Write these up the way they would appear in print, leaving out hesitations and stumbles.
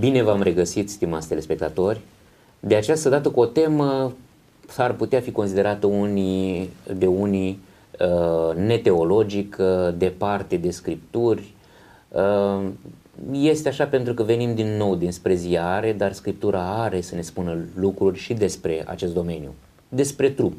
Bine v-am regăsit, stimați telespectatori. De această dată cu o temă s-ar putea fi considerată de unii neteologică, departe de scripturi. Este așa pentru că venim din nou dinspre ziare, dar Scriptura are să ne spună lucruri și despre acest domeniu, despre trup.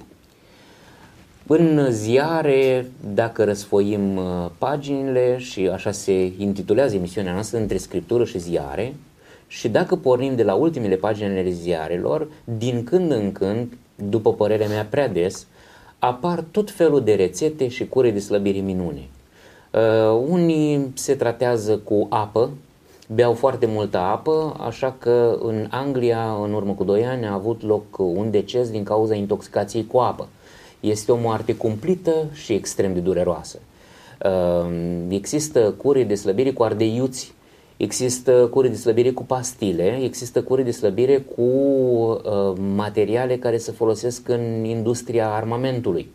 În ziare, dacă răsfoim paginile, și așa se intitulează emisiunea noastră, Între Scriptură și Ziare, și dacă pornim de la ultimele pagini ale ziarelor, din când în când, după părerea mea prea des, apar tot felul de rețete și cure de slăbire minune. Unii se tratează cu apă, beau foarte multă apă, așa că în Anglia, în urmă cu 2 ani, a avut loc un deces din cauza intoxicației cu apă. Este o moarte cumplită și extrem de dureroasă. Există cure de slăbire cu ardei iuți, există cure de slăbire cu pastile, există cure de slăbire cu materiale care se folosesc în industria armamentului.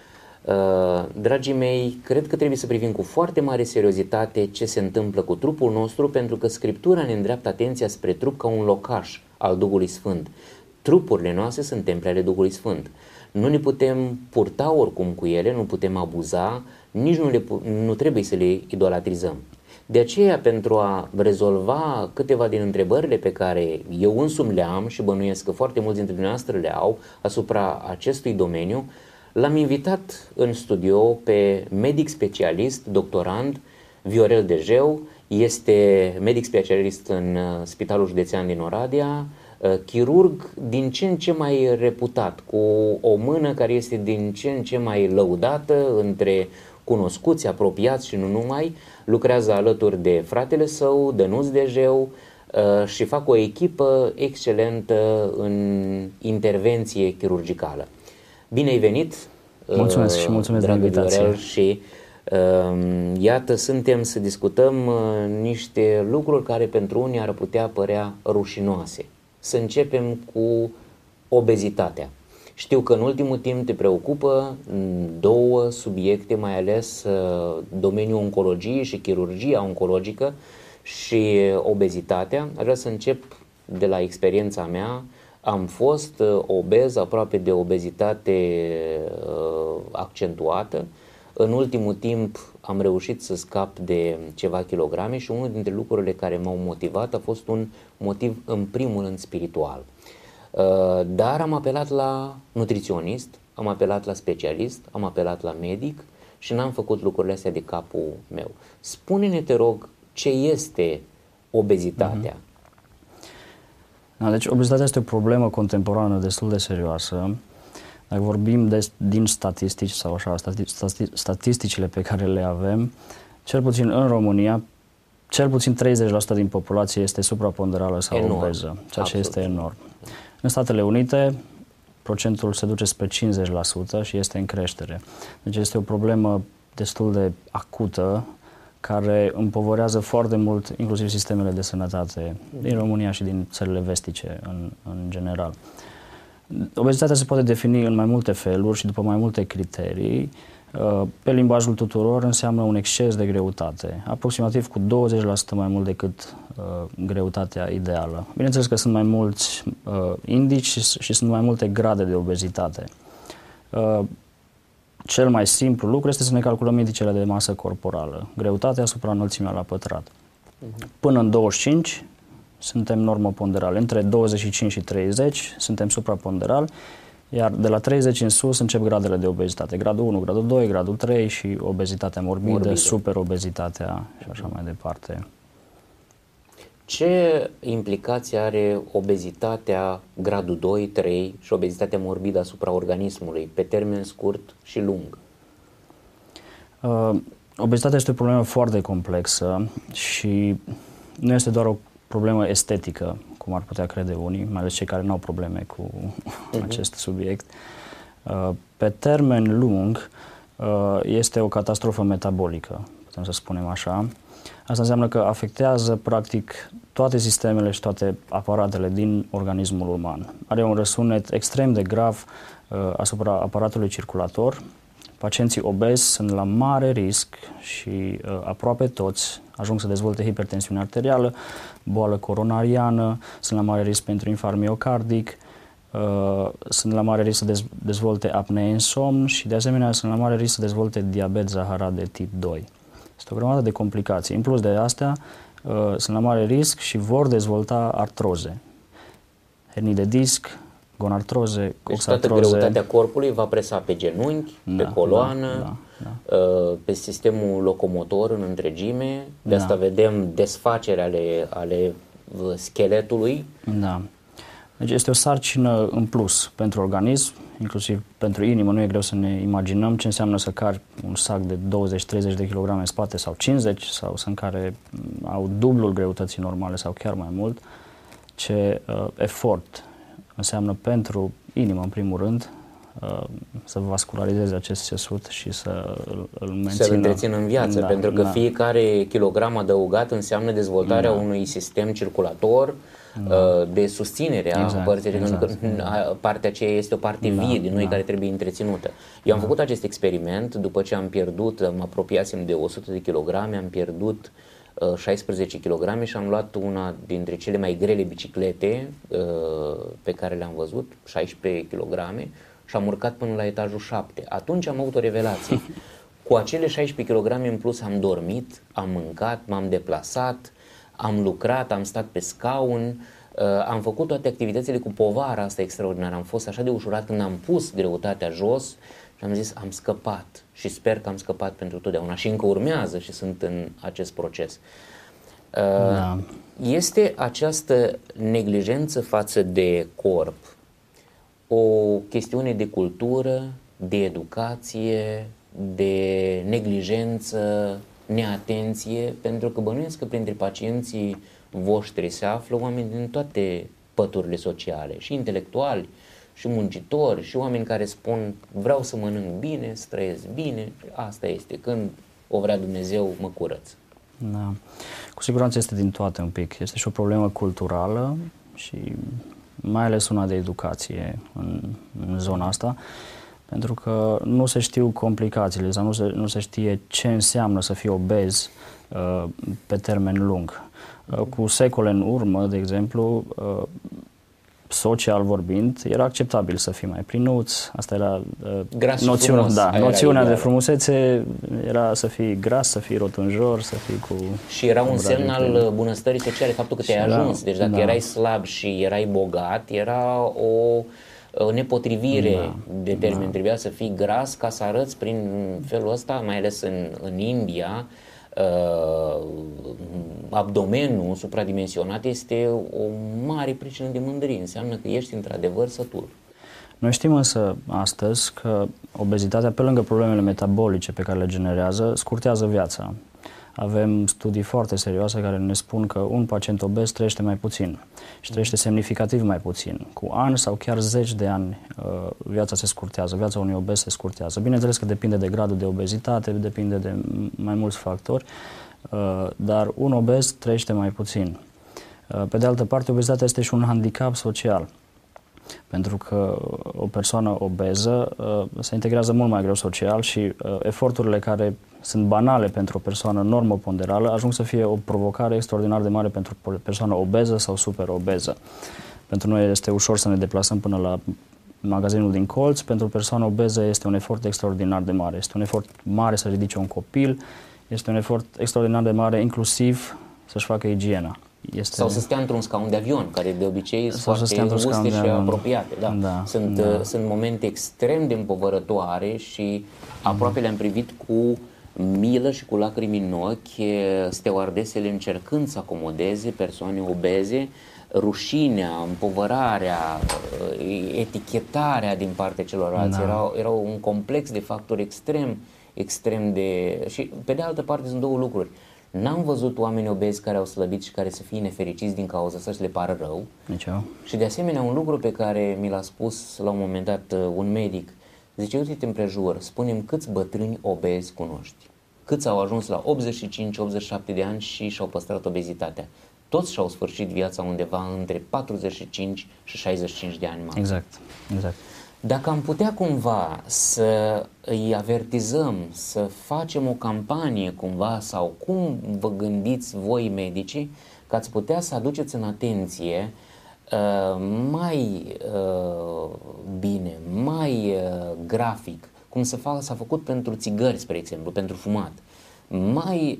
Dragii mei, cred că trebuie să privim cu foarte mare seriozitate ce se întâmplă cu trupul nostru, pentru că Scriptura ne îndreaptă atenția spre trup ca un locaș al Duhului Sfânt. Trupurile noastre sunt temple ale Duhului Sfânt. Nu ne putem purta oricum cu ele, nu putem abuza, nici nu trebuie să le idolatrizăm. De aceea, pentru a rezolva câteva din întrebările pe care eu însumi le am și bănuiesc că foarte mulți dintre dumneavoastră le au asupra acestui domeniu, l-am invitat în studio pe medic specialist, doctorand, Viorel Dejeu. Este medic specialist în Spitalul Județean din Oradea, chirurg din ce în ce mai reputat, cu o mână care este din ce în ce mai lăudată între cunoscuți, apropiați și nu numai. Lucrează alături de fratele său, Dănuț Dejeu, și fac o echipă excelentă în intervenție chirurgicală. Bine ai venit! Mulțumesc și mulțumesc de invitație. Și iată, suntem să discutăm niște lucruri care pentru unii ar putea părea rușinoase. Să începem cu obezitatea. Știu că în ultimul timp te preocupă 2 subiecte, mai ales domeniul oncologiei și chirurgia oncologică și obezitatea. Aș vrea să încep de la experiența mea. Am fost obez, aproape de obezitate accentuată. În ultimul timp am reușit să scap de ceva kilograme și unul dintre lucrurile care m-au motivat a fost un motiv în primul rând spiritual. Dar am apelat la nutriționist, am apelat la specialist, am apelat la medic și n-am făcut lucrurile astea de capul meu. Spune-ne, te rog, ce este obezitatea? Deci obezitatea este o problemă contemporană destul de serioasă. Dacă vorbim din statistici sau așa, statisticile pe care le avem, cel puțin în România, cel puțin 30% din populație este supraponderală sau enorm, obeză, ceea ce absolut este enorm. În Statele Unite, procentul se duce spre 50% și este în creștere. Deci este o problemă destul de acută, care împovorează foarte mult inclusiv sistemele de sănătate din România și din țările vestice în general. Obezitatea se poate defini în mai multe feluri și după mai multe criterii. Pe limbajul tuturor înseamnă un exces de greutate, aproximativ cu 20% mai mult decât greutatea ideală. Bineînțeles că sunt mai mulți indici și sunt mai multe grade de obezitate. Cel mai simplu lucru este să ne calculăm indicele de masă corporală, greutatea asupra înălțimea la pătrat. Până în 25 suntem normoponderali, între 25 și 30 suntem supraponderali, iar de la 30 în sus încep gradele de obezitate, gradul 1, gradul 2, gradul 3 și obezitatea morbidă, superobezitatea și așa mai departe. Ce implicație are obezitatea gradul 2, 3 și obezitatea morbidă asupra organismului, pe termen scurt și lung? Obezitatea este o problemă foarte complexă și nu este doar o problemă estetică, cum ar putea crede unii, mai ales cei care nu au probleme cu acest subiect. Pe termen lung este o catastrofă metabolică, putem să spunem așa. Asta înseamnă că afectează practic toate sistemele și toate aparatele din organismul uman. Are un răsunet extrem de grav asupra aparatului circulator, pacienții obezi sunt la mare risc și aproape toți ajung să dezvolte hipertensiune arterială, boală coronariană, sunt la mare risc pentru infarct miocardic, sunt la mare risc să dezvolte apnee în somn și de asemenea sunt la mare risc să dezvolte diabet zaharat de tip 2. Este o grămadă de complicații. În plus de astea, sunt la mare risc și vor dezvolta artroze, hernii de disc, gonartroze, deci coxartroze. toată greutatea corpului va presa pe genunchi, pe coloană, pe sistemul locomotor în întregime. De asta vedem desfacere ale scheletului. Da. Deci este o sarcină în plus pentru organism, inclusiv pentru inimă. Nu e greu să ne imaginăm ce înseamnă să cari un sac de 20-30 de kilograme în spate sau 50, sau sunt care au dublul greutății normale sau chiar mai mult. Ce efort înseamnă pentru inimă, în primul rând, să vascularizeze acest țesut și să îl mențină. Să-l întrețină în viață, pentru că fiecare kilogram adăugat înseamnă dezvoltarea unui sistem circulator, de susținere a părții, partea aceea este o parte vie din noi care trebuie întreținută. Eu am făcut acest experiment după ce am pierdut, mă apropiasem de 100 de kilograme, am pierdut 16 kg și am luat una dintre cele mai grele biciclete pe care le-am văzut, 16 kg, și am urcat până la etajul 7. Atunci am avut o revelație. Cu acele 16 kg în plus am dormit, am mâncat, m-am deplasat, am lucrat, am stat pe scaun, am făcut toate activitățile cu povara asta extraordinară. Am fost așa de ușurat când am pus greutatea jos și am zis, am scăpat și sper că am scăpat pentru totdeauna și încă urmează și sunt în acest proces. Este această neglijență față de corp o chestiune de cultură, de educație, de neglijență, neatenție, pentru că bănuiesc că printre pacienții voștri se află oameni din toate păturile sociale, și intelectuali, și muncitori, și oameni care spun vreau să mănânc bine, să trăiesc bine, asta este, când o vrea Dumnezeu mă curăț. Da. Cu siguranță este din toate un pic. Este și o problemă culturală și mai ales una de educație în zona asta, pentru că nu se știu complicațiile sau nu se știe ce înseamnă să fii obez pe termen lung. Cu secole în urmă, de exemplu, social vorbind, era acceptabil să fii mai plinuț, asta era noțiunea de frumusețe, era să fii gras, să fii rotunjor, să fii cu... Și era un semn al bunăstării sociale, faptul că te-ai ajuns, deci dacă erai slab și erai bogat, era o nepotrivire de termen, trebuia să fii gras ca să arăți prin felul ăsta, mai ales în India, abdomenul supradimensionat este o mare pricină de mândrie, înseamnă că ești într-adevăr sătul. Noi știm însă astăzi că obezitatea, pe lângă problemele metabolice pe care le generează, scurtează viața. Avem studii foarte serioase care ne spun că un pacient obez trăiește mai puțin și trăiește semnificativ mai puțin. Cu ani sau chiar 10 de ani viața se scurtează, viața unui obez se scurtează. Bineînțeles că depinde de gradul de obezitate, depinde de mai mulți factori, dar un obez trăiește mai puțin. Pe de altă parte, obezitatea este și un handicap social, pentru că o persoană obeză se integrează mult mai greu social și eforturile care sunt banale pentru o persoană normoponderală ajung să fie o provocare extraordinar de mare pentru o persoană obeză sau superobeză. Pentru noi este ușor să ne deplasăm până la magazinul din colț, pentru o persoană obeză este un efort extraordinar de mare. Este un efort mare să ridice un copil, este un efort extraordinar de mare inclusiv să-și facă igiena. Sau să stea într-un scaun de avion, care de obicei sunt foarte înguste și apropiate. Da. Sunt momente extrem de împovărătoare și aproape le-am privit cu milă și cu lacrimi în ochi, stewardesele încercând să acomodeze persoane obeze, rușinea, împovărarea, etichetarea din partea celorlalți. Era un complex de factori extrem de... Și pe de altă parte sunt două lucruri. N-am văzut oameni obezi care au slăbit și care să fie nefericiți din cauza asta și le pară rău. Și de asemenea un lucru pe care mi l-a spus la un moment dat un medic, zice, uite-te împrejur, spune-mi câți bătrâni obezi cunoști, câți au ajuns la 85-87 de ani și și-au păstrat obezitatea. Toți și-au sfârșit viața undeva între 45 și 65 de ani. Exact. Dacă am putea cumva să îi avertizăm, să facem o campanie cumva, sau cum vă gândiți voi medicii, că ați putea să aduceți în atenție mai bine, mai grafic, cum s-a făcut pentru țigări, spre exemplu, pentru fumat, mai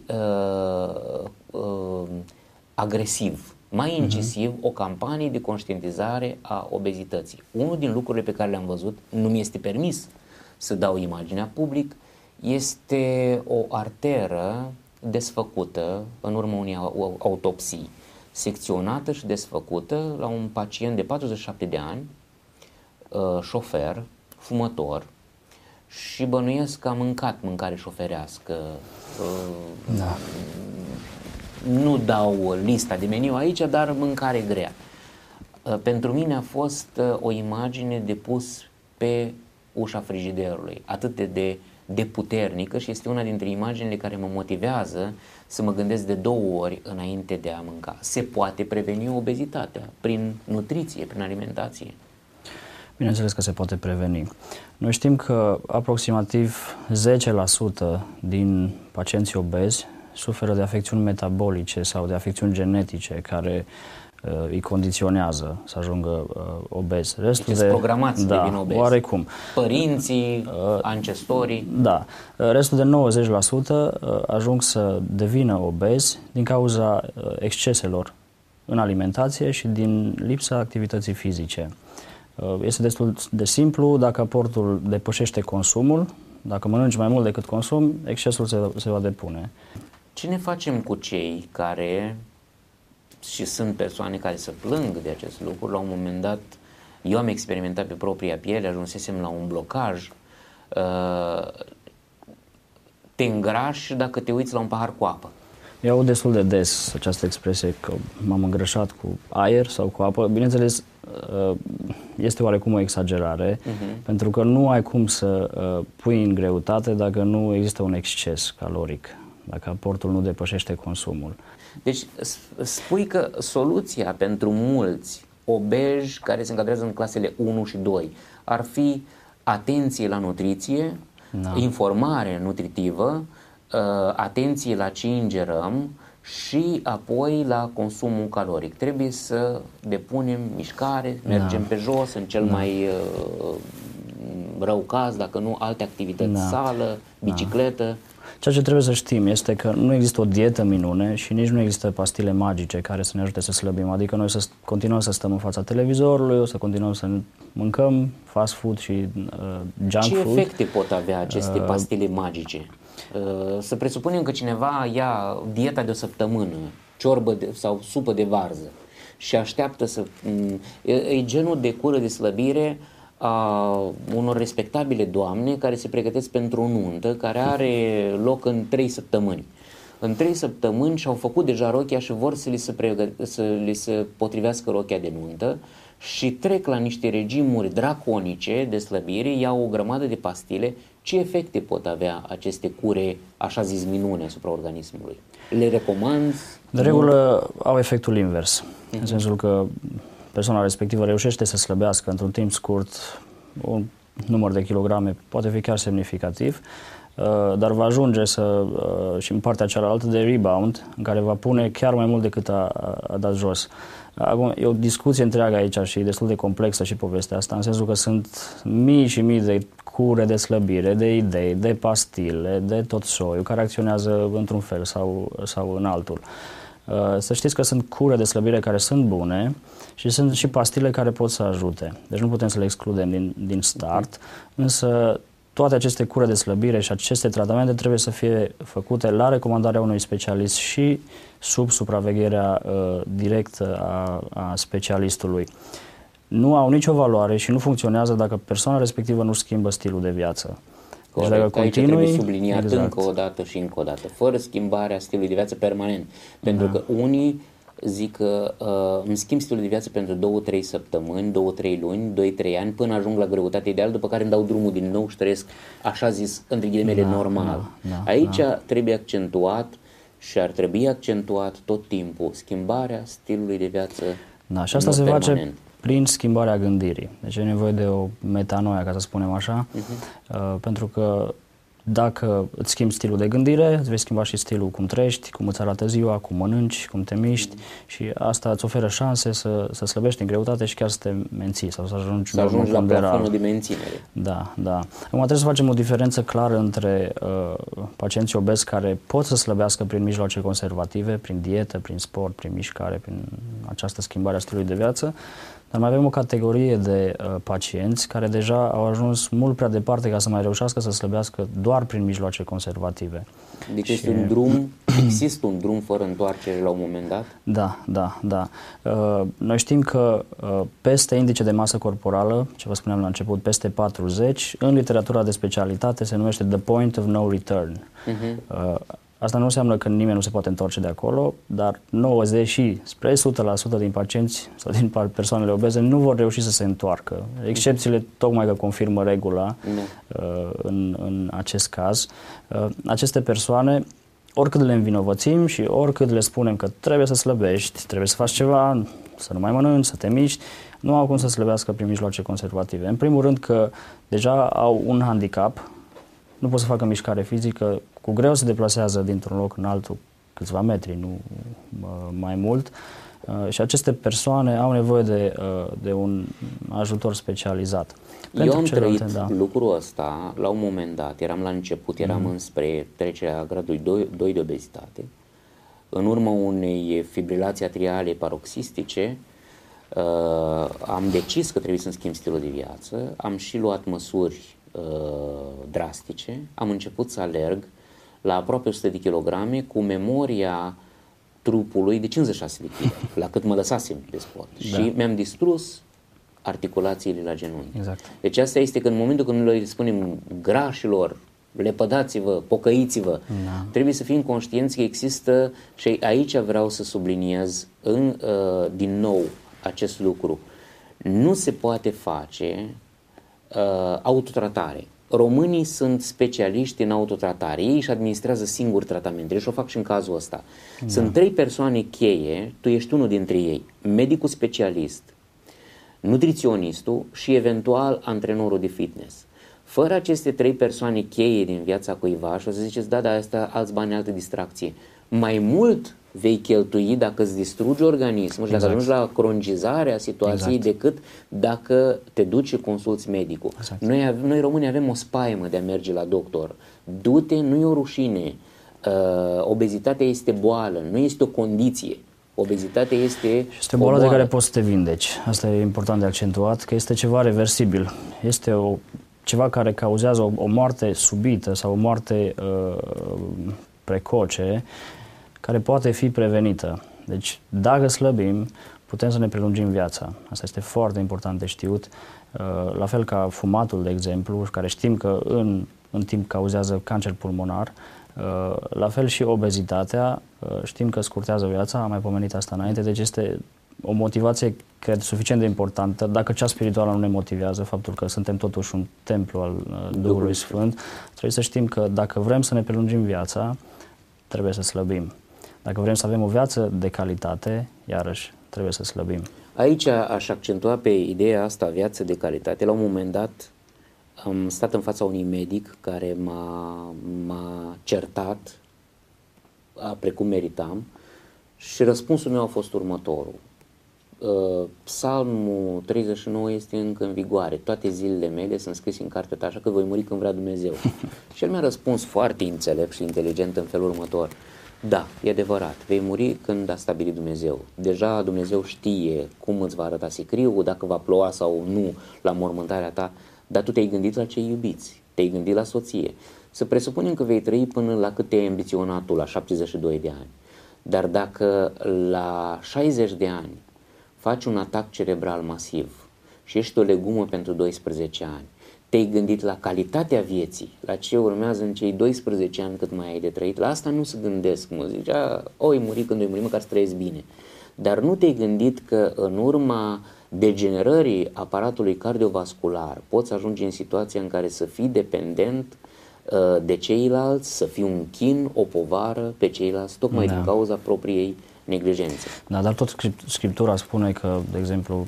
agresiv, mai incisiv, o campanie de conștientizare a obezității. Unul din lucrurile pe care le-am văzut, nu mi este permis să dau imaginea public, este o arteră desfăcută în urma unei autopsii, secționată și desfăcută la un pacient de 47 de ani, șofer, fumător, și bănuiesc că a mâncat mâncare șoferească. Da. Nu dau lista de meniu aici, dar mâncare grea. Pentru mine a fost o imagine de pus pe ușa frigiderului, atât de puternică, și este una dintre imaginile care mă motivează să mă gândesc de 2 ori înainte de a mânca. Se poate preveni obezitatea prin nutriție, prin alimentație? Bineînțeles că se poate preveni. Noi știm că aproximativ 10% din pacienții obezi suferă de afecțiuni metabolice sau de afecțiuni genetice care îi condiționează să ajungă obezi. Restul deci programați de devin obezi. Oarecum. Părinții, ancestorii. Da. Restul de 90% ajung să devină obezi din cauza exceselor în alimentație și din lipsa activității fizice. Este destul de simplu, dacă aportul depășește consumul, dacă mănânci mai mult decât consum, excesul se va depune. Ce ne facem cu cei care, și sunt persoane care se plâng de acest lucru, la un moment dat, eu am experimentat pe propria piele, ajunsesem la un blocaj, te îngrași dacă te uiți la un pahar cu apă. Eu aud destul de des această expresie că m-am îngrășat cu aer sau cu apă. Bineînțeles, este oarecum o exagerare, pentru că nu ai cum să pui în greutate dacă nu există un exces caloric, dacă aportul nu depășește consumul. Deci spui că soluția pentru mulți obeji care se încadrează în clasele 1 și 2 ar fi atenție la nutriție, informare nutritivă, atenție la ce ingerăm și apoi la consumul caloric. Trebuie să depunem mișcare, mergem pe jos, în cel mai rău caz, dacă nu alte activități, sală, bicicletă. Ceea ce trebuie să știm este că nu există o dietă minune și nici nu există pastile magice care să ne ajute să slăbim. Adică noi să continuăm să stăm în fața televizorului, o să continuăm să mâncăm fast food și junk food. Ce efecte pot avea aceste pastile magice? Să presupunem că cineva ia dieta de o săptămână, ciorbă sau supă de varză, și așteaptă să... E genul de cură de slăbire a unor respectabile doamne care se pregătesc pentru o nuntă care are loc în 3 săptămâni. În 3 săptămâni și-au făcut deja rochia și vor să li se potrivească rochia de nuntă și trec la niște regimuri draconice de slăbire, iau o grămadă de pastile. Ce efecte pot avea aceste cure, așa zis, minune asupra organismului? Le recomanzi? De regulă au efectul invers, în sensul că persoana respectivă reușește să slăbească într-un timp scurt un număr de kilograme, poate fi chiar semnificativ, dar va ajunge și în partea cealaltă de rebound, în care va pune chiar mai mult decât a dat jos. Acum, e o discuție întreagă aici și destul de complexă și povestea asta, în sensul că sunt mii și mii de cure de slăbire, de idei, de pastile, de tot soiul, care acționează într-un fel sau în altul. Să știți că sunt cure de slăbire care sunt bune și sunt și pastile care pot să ajute. Deci nu putem să le excludem din start, însă toate aceste cure de slăbire și aceste tratamente trebuie să fie făcute la recomandarea unui specialist și sub supravegherea directă a specialistului. Nu au nicio valoare și nu funcționează dacă persoana respectivă nu schimbă stilul de viață. Corect. Deci aici trebuie subliniat încă o dată și încă o dată, fără schimbarea stilului de viață permanent. Pentru că unii zic că îmi schimb stilul de viață pentru 2-3 săptămâni, 2-3 luni, 2-3 ani, până ajung la greutate ideală, după care îmi dau drumul din nou și trăiesc, așa zis, între ghilimele, normal. Aici trebuie accentuat și ar trebui accentuat tot timpul schimbarea stilului de viață. Da, și asta se face prin schimbarea gândirii. Deci e nevoie de o metanoia, ca să spunem așa, pentru că dacă îți schimbi stilul de gândire, îți vei schimba și stilul cum trăiești, cum îți arată ziua, cum mănânci, cum te miști și asta îți oferă șanse să slăbești în greutate și chiar să te menții sau să ajungi la plafonul de menținere. Da. Acum trebuie să facem o diferență clară între pacienții obezi care pot să slăbească prin mijloace conservative, prin dietă, prin sport, prin mișcare, prin această schimbare a stilului de viață, dar mai avem o categorie de pacienți care deja au ajuns mult prea departe ca să mai reușească să slăbească doar prin mijloace conservative. Deci există un drum fără întoarcere la un moment dat? Da. Noi știm că peste indice de masă corporală, ce vă spuneam la început, peste 40, în literatura de specialitate se numește the point of no return. Asta nu înseamnă că nimeni nu se poate întoarce de acolo, dar 90 și spre 100% din pacienți sau din persoanele obeze nu vor reuși să se întoarcă. Excepțiile tocmai că confirmă regula în acest caz. Aceste persoane, oricât le învinovățim și oricât le spunem că trebuie să slăbești, trebuie să faci ceva, să nu mai mănânci, să te miști, nu au cum să slăbească prin mijloace conservative. În primul rând că deja au un handicap, nu pot să facă mișcare fizică, cu greu se deplasează dintr-un loc în altul câțiva metri, nu mai mult. Și aceste persoane au nevoie de un ajutor specializat. Eu am trăit lucrul ăsta la un moment dat, eram la început, eram înspre trecerea gradului 2 de obezitate. În urma unei fibrilații atriale paroxistice, am decis că trebuie să-mi schimb stilul de viață, am și luat măsuri drastice, am început să alerg la aproape 100 de kilograme cu memoria trupului de 56 de kg, la cât mă lăsasem de sport. Și mi-am distrus articulațiile la genunchi. Exact. Deci asta este că în momentul când noi le spunem grașilor, lepădați-vă, pocăiți-vă, trebuie să fim conștienți că există, și aici vreau să subliniez din nou acest lucru, nu se poate face autotratare. Românii sunt specialiști în autotratare. Ei își administrează singur tratamentele și o fac și în cazul ăsta. Sunt 3 persoane cheie, tu ești unul dintre ei. Medicul specialist, nutriționistul și eventual antrenorul de fitness. Fără aceste 3 persoane cheie din viața cuiva, și o să ziceți, dar asta alți bani, altă distracție. Mai mult vei cheltui dacă îți distrugi organismul și dacă ajungi la cronicizarea situației decât dacă te duci și consulți medicul. Noi români avem o spaimă de a merge la doctor. Du-te, nu e o rușine. Obezitatea este boală, nu este o condiție. Obezitatea este o boală de care poți să te vindeci. Asta e important de accentuat, că este ceva reversibil. Este ceva care cauzează o moarte subită sau o moarte precoce, care poate fi prevenită. Deci, dacă slăbim, putem să ne prelungim viața. Asta este foarte important de știut. La fel ca fumatul, de exemplu, care știm că în timp cauzează cancer pulmonar, la fel și obezitatea, știm că scurtează viața, am mai pomenit asta înainte, deci este o motivație, cred, suficient de importantă. Dacă cea spirituală nu ne motivează, faptul că suntem totuși un templu al Duhului Sfânt, trebuie să știm că dacă vrem să ne prelungim viața, trebuie să slăbim. Dacă vrem să avem o viață de calitate, iarăși, trebuie să slăbim. Aici aș accentua pe ideea asta, viață de calitate. La un moment dat am stat în fața unui medic care m-a certat precum meritam și răspunsul meu a fost următorul. Psalmul 39 este încă în vigoare. Toate zilele mele sunt scrise în cartea ta, așa că voi muri când vrea Dumnezeu. Și el mi-a răspuns foarte înțelept și inteligent în felul următor. Da, e adevărat, vei muri când a stabilit Dumnezeu. Deja Dumnezeu știe cum îți va arăta sicriul, dacă va ploua sau nu la mormântarea ta, dar tu te-ai gândit la cei iubiți, te-ai gândit la soție. Să presupunem că vei trăi până la cât te-ai ambiționat tu, la 72 de ani. Dar dacă la 60 de ani faci un atac cerebral masiv și ești o legumă pentru 12 ani, te-ai gândit la calitatea vieții, la ce urmează în cei 12 ani cât mai ai de trăit, la asta nu se gândesc, mă zicea, oi muri când oi muri, măcar să trăiesc bine. Dar nu te-ai gândit că în urma degenerării aparatului cardiovascular poți ajunge în situația în care să fii dependent de ceilalți, să fii un chin, o povară pe ceilalți, tocmai din cauza propriei neglijențe. Da, dar tot Scriptura spune că, de exemplu,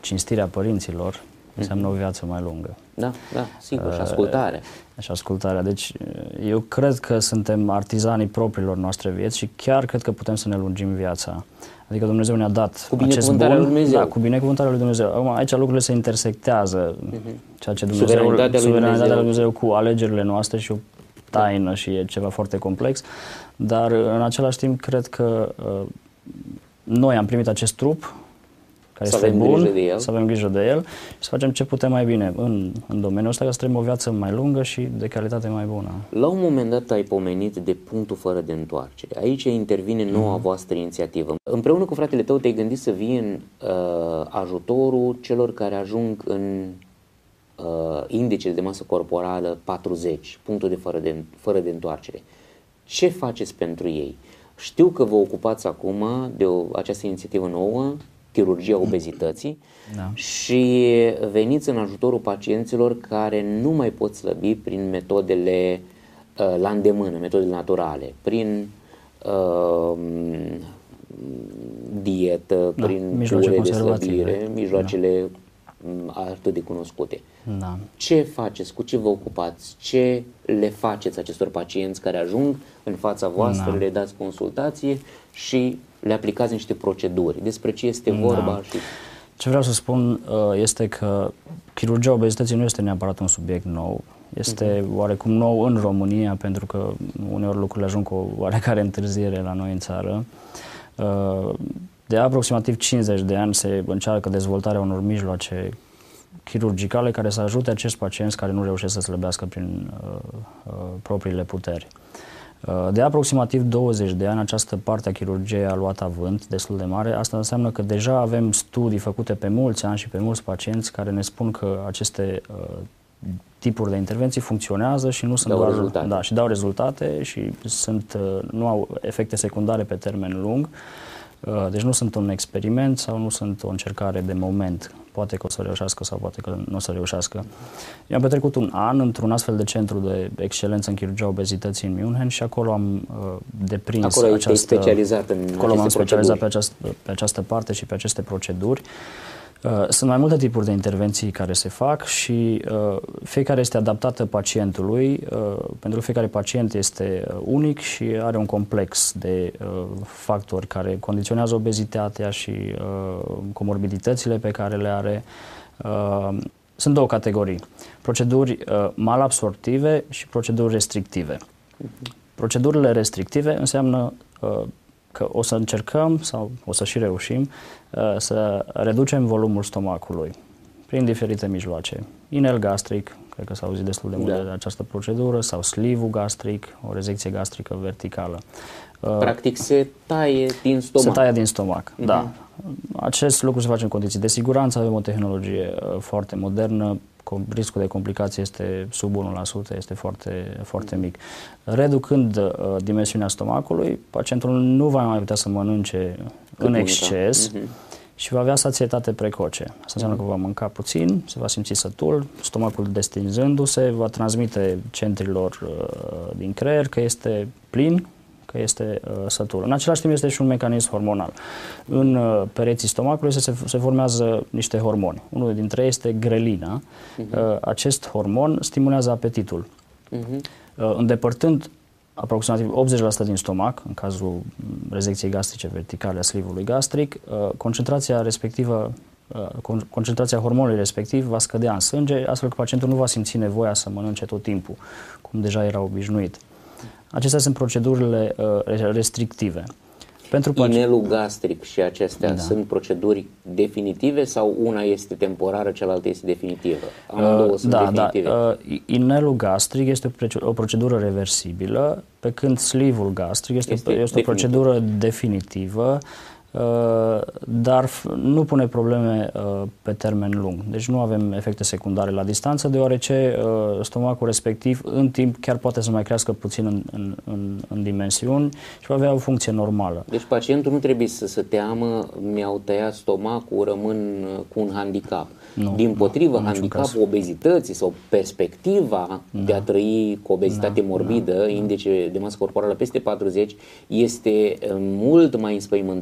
cinstirea părinților înseamnă o viață mai lungă. Da, sigur, și ascultarea. Și ascultarea. Deci eu cred că suntem artizanii propriilor noastre vieți și chiar cred că putem să ne lungim viața. Adică Dumnezeu ne-a dat cu acest bun, lui Dumnezeu. Da, cu binecuvântarea lui Dumnezeu. Acum, aici lucrurile se intersectează, ceea ce Suveranitatea lui Dumnezeu cu alegerile noastre și o taină și e ceva foarte complex, dar în același timp cred că noi am primit acest trup care este bun, să avem grijă de el și să facem ce putem mai bine în domeniul ăsta ca să trăim o viață mai lungă și de calitate mai bună. La un moment dat ai pomenit de punctul fără de întoarcere. Aici intervine noua voastră inițiativă. Împreună cu fratele tău te-ai gândit să vii în ajutorul celor care ajung în indicele de masă corporală 40, punctul fără de întoarcere. Ce faceți pentru ei? Știu că vă ocupați acum de această inițiativă nouă, chirurgia obezității, și veniți în ajutorul pacienților care nu mai pot slăbi prin metodele la îndemână, metodele naturale, prin dietă, prin cure de slăbire, mijloacele atât de cunoscute. Da. Ce faceți? Cu ce vă ocupați? Ce le faceți acestor pacienți care ajung în fața voastră, le dați consultație și le aplicați niște proceduri? Despre ce este vorba? Și... Ce vreau să spun este că chirurgia obezității nu este neapărat un subiect nou. Este oarecum nou în România, pentru că uneori lucrurile ajung cu o oarecare întârziere la noi în țară. De aproximativ 50 de ani se încearcă dezvoltarea unor mijloace chirurgicale care să ajute acești pacienți care nu reușesc să slăbească prin propriile puteri. De aproximativ 20 de ani această parte a chirurgiei a luat avânt destul de mare. Asta înseamnă că deja avem studii făcute pe mulți ani și pe mulți pacienți care ne spun că aceste tipuri de intervenții funcționează și nu sunt dau rezultate. Da, și dau rezultate și nu au efecte secundare pe termen lung. Deci nu sunt un experiment sau nu sunt o încercare de moment. Poate că o să reușească sau poate că nu o să reușească. Eu am petrecut un an într-un astfel de centru de excelență în chirurgia obezității în München și acolo am deprins acolo specializat în acolo m-am specializat pe această parte și pe aceste proceduri. Sunt mai multe tipuri de intervenții care se fac și fiecare este adaptată pacientului, pentru că fiecare pacient este unic și are un complex de factori care condiționează obezitatea și comorbiditățile pe care le are. Sunt două categorii: proceduri malabsorptive și proceduri restrictive. Procedurile restrictive înseamnă că o să încercăm sau o să și reușim să reducem volumul stomacului prin diferite mijloace. Inel gastric, cred că s-a auzit destul de mult de această procedură, sau slivul gastric, o rezecție gastrică verticală. Practic se taie din stomac. Se taie din stomac, da. Acest lucru se face în condiții de siguranță, avem o tehnologie foarte modernă, riscul de complicație este sub 1%, este foarte, foarte mic. Reducând dimensiunea stomacului, pacientul nu va mai putea să mănânce în exces și va avea sațietate precoce. Asta înseamnă că va mânca puțin, se va simți sătul, stomacul destinzându-se, va transmite centrilor din creier că este plin, că este sătul. În același timp este și un mecanism hormonal. În pereții stomacului se formează niște hormoni. Unul dintre ei este grelina. Acest hormon stimulează apetitul. Îndepărtând aproximativ 80% din stomac, în cazul rezecției gastrice verticale a slivului gastric, concentrația hormonului respectiv va scădea în sânge, astfel că pacientul nu va simți nevoia să mănânce tot timpul, cum deja era obișnuit. Acestea sunt procedurile restrictive. Inelul gastric și acestea sunt proceduri definitive sau una este temporară, cealaltă este definitivă? Amândouă sunt definitive. Inelul gastric este o procedură reversibilă, pe când slivul gastric este o procedură definitivă, dar nu pune probleme pe termen lung. Deci nu avem efecte secundare la distanță, deoarece stomacul respectiv în timp chiar poate să mai crească puțin în dimensiuni și va avea o funcție normală. Deci pacientul nu trebuie să se teamă, mi-au tăiat stomacul, rămân cu un handicap. Dimpotrivă, handicapul obezității sau perspectiva de a trăi cu obezitate morbidă, indice de masă corporală peste 40, este mult mai înspăimântătoare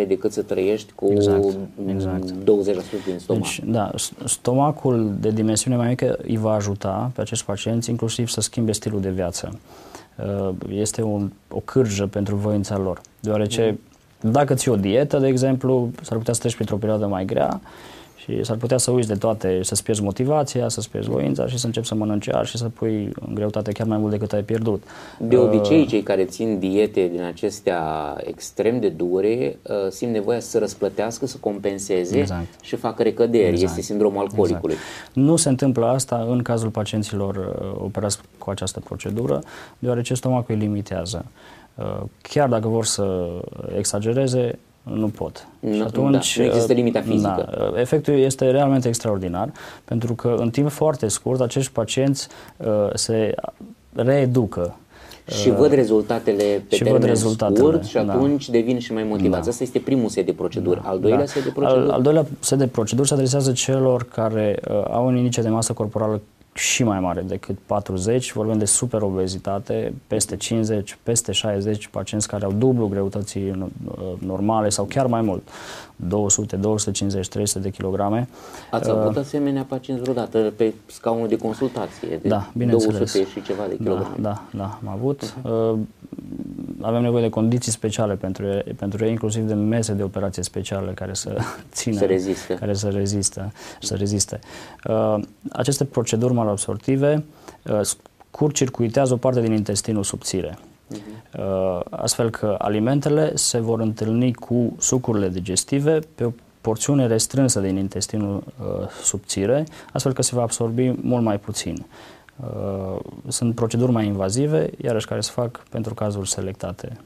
decât să trăiești cu exact. 20% din stomac. Deci, da, stomacul de dimensiune mai mică îi va ajuta pe acești pacienți inclusiv să schimbe stilul de viață. Este o cârjă pentru voința lor, deoarece dacă ții o dietă, de exemplu, s-ar putea să treci printr-o perioadă mai grea și s-ar putea să uiți de toate, să-ți pierzi motivația, să-ți pierzi voința și să începi să mănânci iar și să pui în greutate chiar mai mult decât ai pierdut. De obicei, cei care țin diete din acestea extrem de dure simt nevoia să răsplătească, să compenseze și fac recăderi. Este sindromul alcoolicului. Nu se întâmplă asta în cazul pacienților operați cu această procedură, deoarece stomacul îi limitează. Chiar dacă vor să exagereze, nu pot. Și atunci, nu există limita fizică. Da, efectul este realmente extraordinar, pentru că în timp foarte scurt acești pacienți se reeducă. Și văd rezultatele pe termen scurt și atunci devin și mai motivați. Da. Asta este primul set de proceduri. Al doilea set de proceduri? Al doilea set de proceduri se adresează celor care au un indice de masă corporală și mai mare decât 40, vorbim de superobezitate, peste 50, peste 60, pacienți care au dublu greutății normale sau chiar mai mult, 200, 250, 300 de kilograme. Ați avut asemenea pacienți vreodată pe scaunul de consultație? De da, bineînțeles. 200 și ceva de kilograme. Da, am avut. Avem nevoie de condiții speciale pentru ei, inclusiv de mese de operație speciale care să țină, care să reziste. Aceste proceduri malabsorptive scurt-circuitează o parte din intestinul subțire. Astfel că alimentele se vor întâlni cu sucurile digestive pe o porțiune restrânsă din intestinul subțire, astfel că se va absorbi mult mai puțin. Sunt proceduri mai invazive, iarăși care se fac pentru cazuri selectate.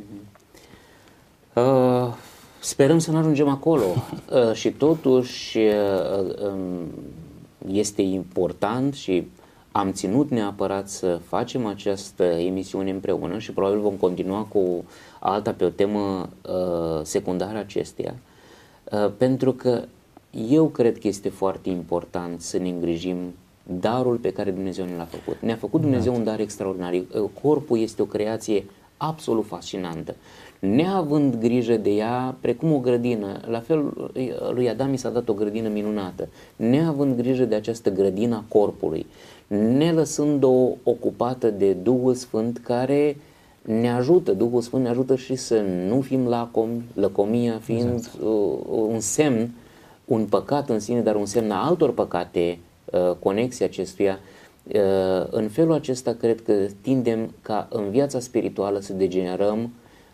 Sperăm să nu ajungem acolo și totuși este important și am ținut neapărat să facem această emisiune împreună și probabil vom continua cu alta pe o temă secundară acesteia, pentru că eu cred că este foarte important să ne îngrijim darul pe care Dumnezeu ne l-a făcut. Ne-a făcut Dumnezeu un dar extraordinar. Corpul este o creație absolut fascinantă. Neavând grijă de ea, precum o grădină, la fel lui Adam i s-a dat o grădină minunată, neavând grijă de această grădină a corpului, ne lăsând-o ocupată de Duhul Sfânt care ne ajută, Duhul Sfânt ne ajută și să nu fim lacomi, lăcomia fiind un semn, un păcat în sine, dar un semn a altor păcate, conexia acestuia. În felul acesta cred că tindem ca în viața spirituală să degenerăm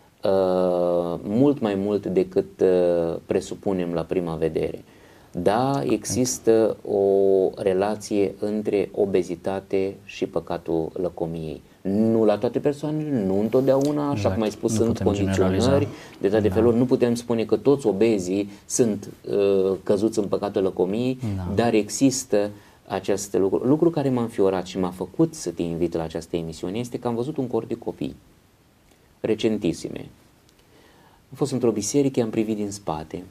mult mai mult decât presupunem la prima vedere. Da, există o relație între obezitate și păcatul lăcomiei. Nu la toate persoanele, nu întotdeauna, așa cum ai spus, sunt condiționări de toate feluri. Nu putem spune că toți obezii sunt căzuți în păcatul lăcomiei, dar există acest lucru care m-a înfiorat și m-a făcut să te invit la această emisiune este că am văzut un cor de copii recentisime. Am fost într-o biserică, am privit din spate,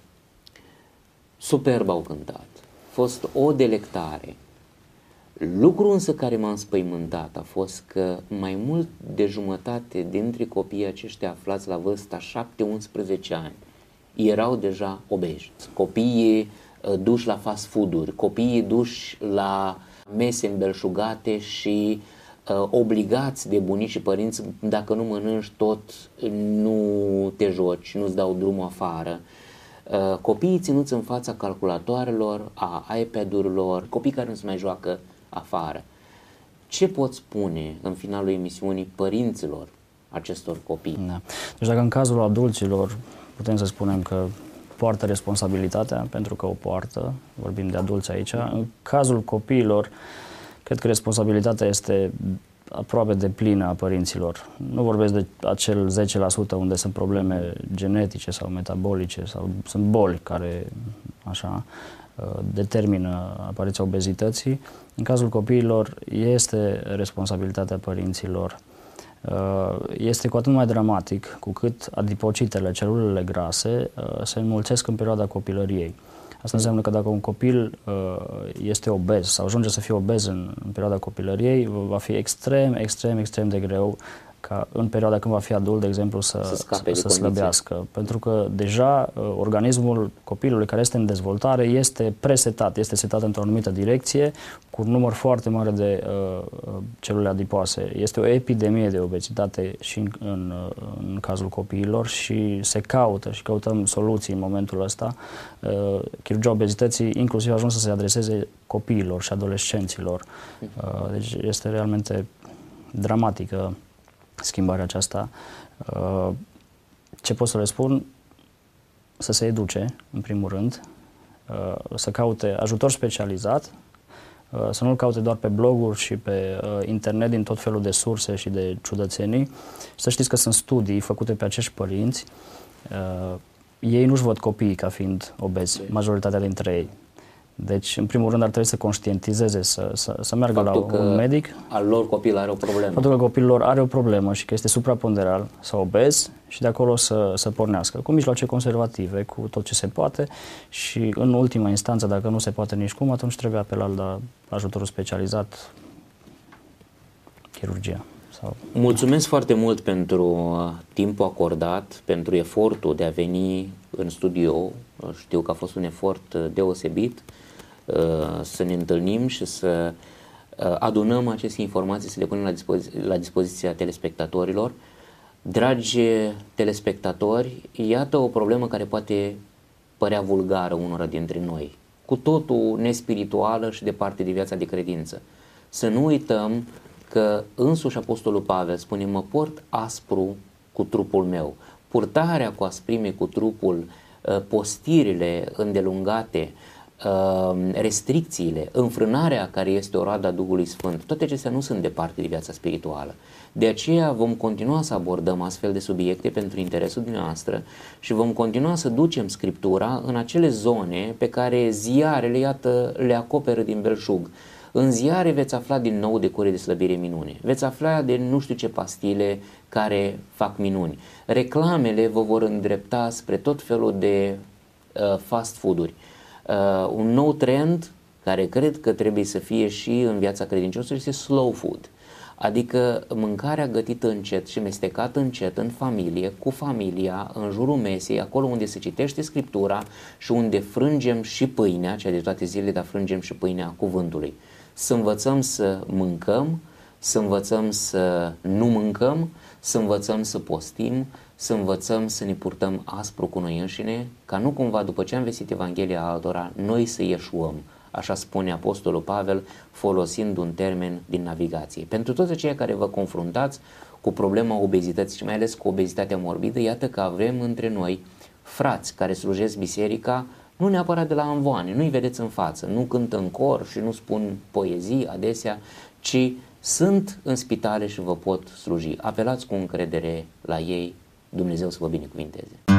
superb au cântat, a fost o delectare. Lucru însă care m-a înspăimântat a fost că mai mult de jumătate dintre copiii aceștia aflați la vârsta 7-11 ani erau deja obeși. Copiii duși la fast food-uri, copiii duși la mese îmbelșugate și obligați de bunici și părinți, dacă nu mănânci tot, nu te joci, nu-ți dau drumul afară. Copiii ținuți în fața calculatoarelor, a iPad-urilor, copii care nu se mai joacă afară. Ce pot spune în finalul emisiunii părinților acestor copii? Da. Deci dacă în cazul adulților putem să spunem că poartă responsabilitatea, pentru că o poartă, vorbim de adulți aici, în cazul copiilor, cred că responsabilitatea este aproape deplină a părinților. Nu vorbesc de acel 10% unde sunt probleme genetice sau metabolice sau sunt boli care așa determină apariția obezității. În cazul copiilor este responsabilitatea părinților. Este cu atât mai dramatic cu cât adipocitele, celulele grase, se înmulțesc în perioada copilăriei. Asta înseamnă că dacă un copil este obez sau ajunge să fie obez în perioada copilăriei, va fi extrem de greu ca în perioada când va fi adult, de exemplu, să slăbească. Pentru că deja organismul copilului care este în dezvoltare este presetat, este setat într-o anumită direcție cu un număr foarte mare de celule adipoase. Este o epidemie de obezitate și în cazul copiilor și se caută și căutăm soluții în momentul ăsta. Chirurgia obezității inclusiv a ajuns să se adreseze copiilor și adolescenților. Deci este realmente dramatică schimbarea aceasta. Ce pot să le spun? Să se educe, în primul rând, să caute ajutor specializat, să nu-l caute doar pe bloguri și pe internet din tot felul de surse și de ciudățenii. Să știți că sunt studii făcute pe acești părinți. Ei nu-și văd copiii ca fiind obezi, majoritatea dintre ei. Deci, în primul rând, ar trebui să conștientizeze, să meargă la un medic. Al lor copil are o problemă. Faptul că copilul lor are o problemă și că este supraponderal sau obez și de acolo să pornească cu mijloace conservative, cu tot ce se poate și, în ultima instanță, dacă nu se poate nici cum, atunci trebuie apelat la ajutorul specializat, chirurgia. Mulțumesc foarte mult pentru timpul acordat, pentru efortul de a veni în studio. Știu că a fost un efort deosebit să ne întâlnim și să adunăm aceste informații, să le punem la dispoziția telespectatorilor. Dragi telespectatori, iată o problemă care poate părea vulgară unora dintre noi, cu totul nespirituală și departe de viața de credință. Să nu uităm că însuși Apostolul Pavel spune: mă port aspru cu trupul meu. Purtarea cu asprime cu trupul, postirile îndelungate, restricțiile, înfrânarea care este o roadă a Duhului Sfânt, toate acestea nu sunt departe de viața spirituală. De aceea vom continua să abordăm astfel de subiecte pentru interesul dumneavoastră și vom continua să ducem Scriptura în acele zone pe care ziarele, iată, le acoperă din belșug. În ziare veți afla din nou de cure de slăbire minune, veți afla de nu știu ce pastile care fac minuni. Reclamele vă vor îndrepta spre tot felul de fast food-uri. Un nou trend care cred că trebuie să fie și în viața credincioșilor este slow food, adică mâncarea gătită încet și mestecată încet în familie, cu familia, în jurul mesei, acolo unde se citește Scriptura și unde frângem și pâinea, cea de toate zilele, dar frângem și pâinea cuvântului. Să învățăm să mâncăm, să învățăm să nu mâncăm, să învățăm să postim, să învățăm să ne purtăm aspru cu noi înșine, ca nu cumva după ce am vestit Evanghelia altora, noi să ieșuăm, așa spune Apostolul Pavel, folosind un termen din navigație. Pentru toți aceia care vă confruntați cu problema obezității și mai ales cu obezitatea morbidă, iată că avem între noi frați care slujesc biserica, nu neapărat de la amvoane, nu-i vedeți în față, nu cântă în cor și nu spun poezii adesea, ci sunt în spitale și vă pot sluji. Apelați cu încredere la ei, Dumnezeu să vă binecuvinteze.